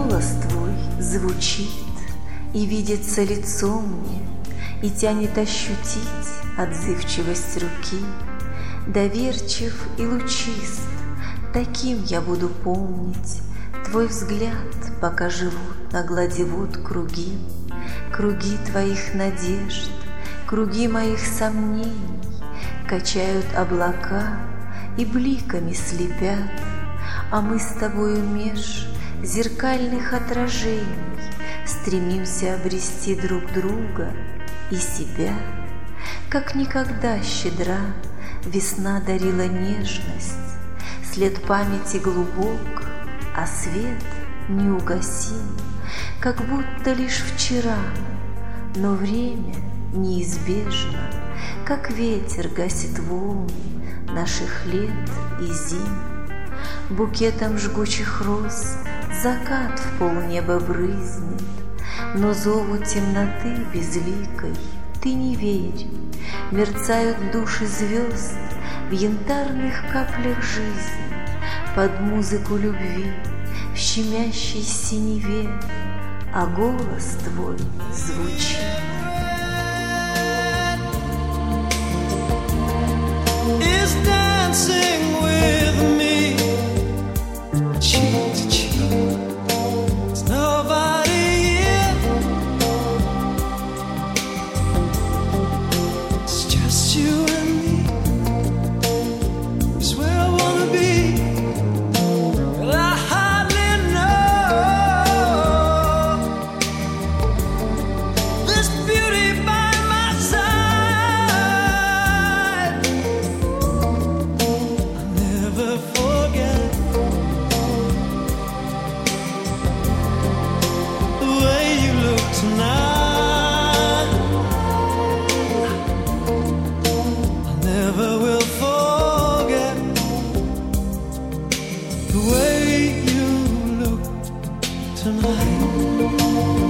голос твой звучит, и видится лицо мне, и тянет ощутить отзывчивость руки. Доверчив и лучист, таким я буду помнить твой взгляд, пока живут на глади вод круги. Круги твоих надежд, круги моих сомнений качают облака и бликами слепят, а мы с тобою меж зеркальных отражений стремимся обрести друг друга и себя. Как никогда щедра весна дарила нежность, след памяти глубок, а свет неугасим, как будто лишь вчера, но время неизбежно, как ветер гасит волны наших лет и зим. Букетом жгучих роз закат в полнеба брызнет, но зову темноты безликой ты не верь. Мерцают души звезд в янтарных каплях жизни, под музыку любви в щемящей синеве, а голос твой звучит. Is dancing with me, cheek to cheek. There's nobody here. It's just you and me. It's where I wanna be. But I hardly know this beauty by my side. Never forget the way you look tonight. I never will forget the way you look tonight.